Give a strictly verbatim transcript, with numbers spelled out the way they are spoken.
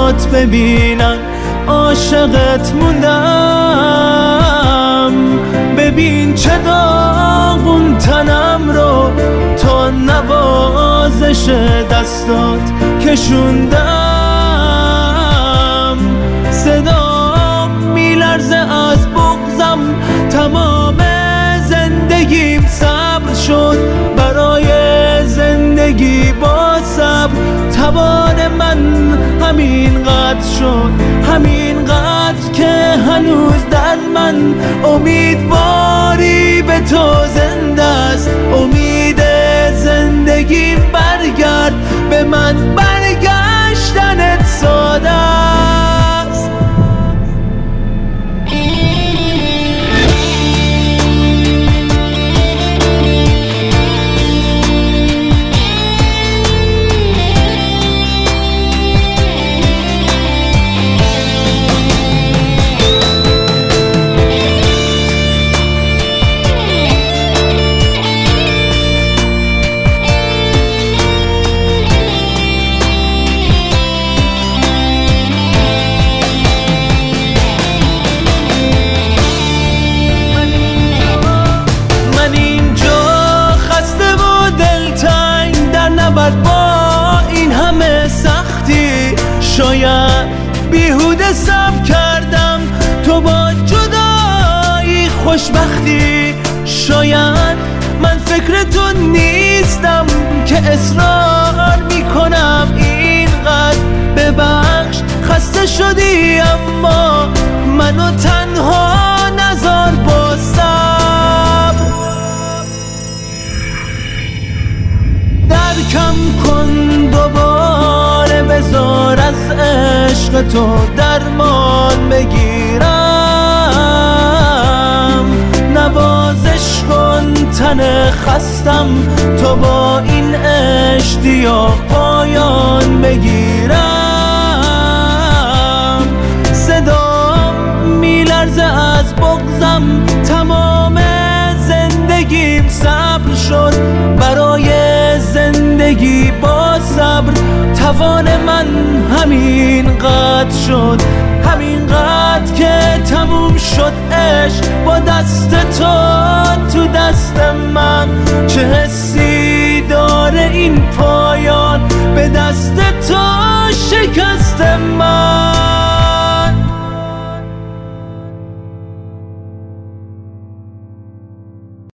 چشمات ببینن عاشقت موندم. ببین چه داغون تنم رو تا نوازش دستات کشوندم. صدام میلرزه از بغضم، تمام زندگیم صبر شد برای زندگی با صبر. توان من همین قدر شد، همین قدر که هنوز در من امیدواری به تو زنده است. امید زندگیم برگرد به من، برگشتنت ساده است. با این همه سختی شاید بیهوده صبر کردم، تو با جدایی خوشبختی. شاید من فکر تو نیستم که اصرار میکنم اینقدر ببخش. خسته شدی اما منو تنها نذار با صبر. درکم کن دوباره، بذار از عشق تو درمان بگیرم. نوازش کن تن خستم تو با این اشتیاق پایان بگیرم. صدام میلرزه از بغضم، تمام زندگیم صبر شد برای زندگی با صبر. توان من همین قدر شد، همین قدر که تموم شد عشق با دست تو تو دست من. چه حسی داره این پایان به دست